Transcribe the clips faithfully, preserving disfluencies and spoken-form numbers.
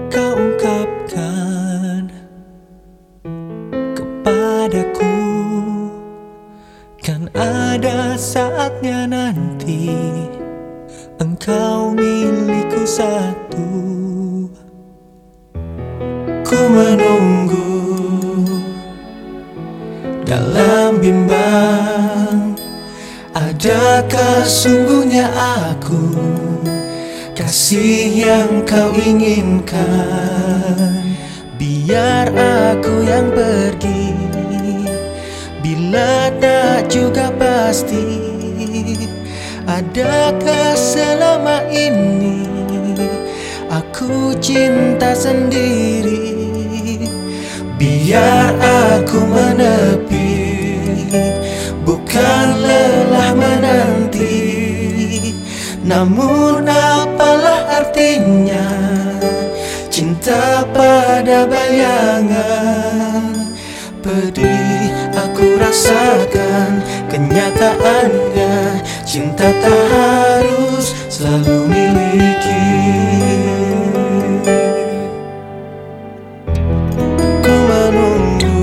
kau ungkapkan kepadaku, kan ada saatnya nanti engkau milikku satu. Ku menunggu dalam bimbang, adakah sungguhnya aku kasih yang kau inginkan? Biar aku yang pergi bila tak juga pasti. Adakah selama ini aku cinta sendiri? Biar aku menepi, bukan lelah menanti. Namun apalah artinya cinta pada bayangan? Pedih aku rasakan kenyataannya, cinta tak harus selalu miliki. Ku menunggu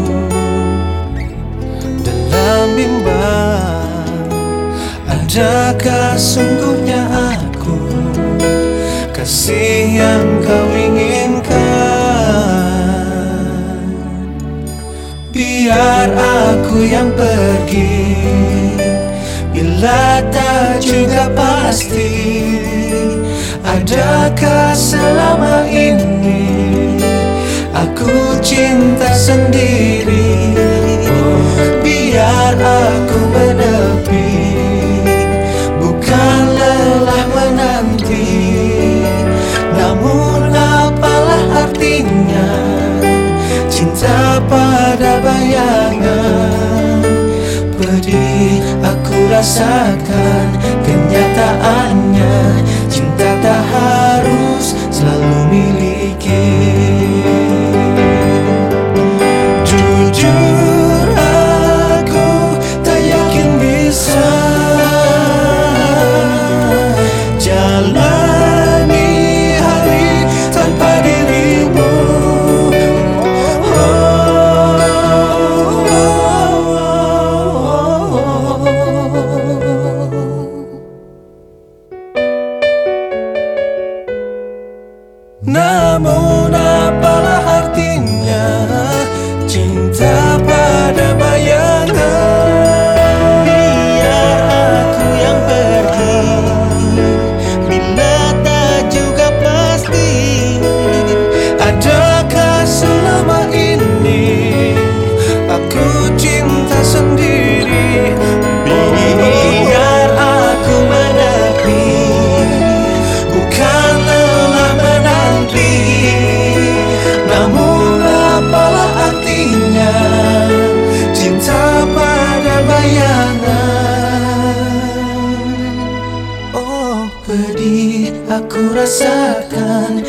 dalam bimbang, adakah sungguhnya aku kasih yang kau inginkan? Biar aku yang pergi bila tak juga pasti. Adakah selama ini aku cinta sendiri? Biar aku menepi, bukan lelah menanti. Namun apalah artinya cinta pada bayangan? Pedih aku rasakan kenyataannya, cinta tak harus selalu miliki. Jujur aku tak yakin bisa jalani hari tanpa dirimu. Namun apalah artinya cinta pada bayangan? Biar aku yang pergi bila tak juga pasti. Adakah selama ini aku cinta sendiri? Biar aku menepi, bukan lelah menanti. Namun apalah artinya cinta pada bayangan? Oh, pedih aku rasakan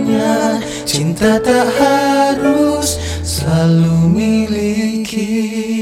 kenyataannya, cinta tak harus selalu miliki.